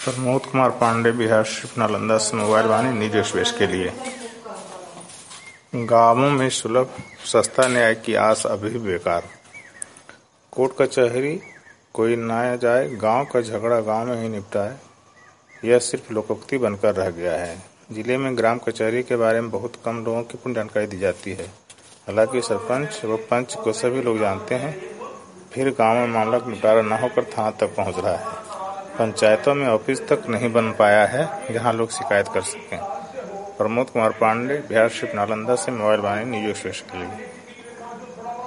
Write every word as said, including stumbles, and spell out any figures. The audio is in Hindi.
प्रमोद कुमार पांडे, बिहार शिफ्ट नालंदा से मोबाइल वाणी निजी स्पेश के लिए। गांवों में सुलभ सस्ता न्याय की आस अभी भी बेकार। कोर्ट कचहरी कोई ना जाए, गांव का झगड़ा गांव में ही निपटाए, यह सिर्फ लोकोक्ति बनकर रह गया है। जिले में ग्राम कचहरी के बारे में बहुत कम लोगों की पूर्ण जानकारी दी जाती है। हालांकि सरपंच व पंच को सभी लोग जानते हैं, फिर गांव में मामला का निपटारा न होकर थाना तक पहुंच रहा है। पंचायतों में ऑफिस तक नहीं बन पाया है जहां लोग शिकायत कर सकें। प्रमोद कुमार पांडे, बिहार शिफ्ट नालंदा से मोबाइल वाणी निजी स्पेश के लिए।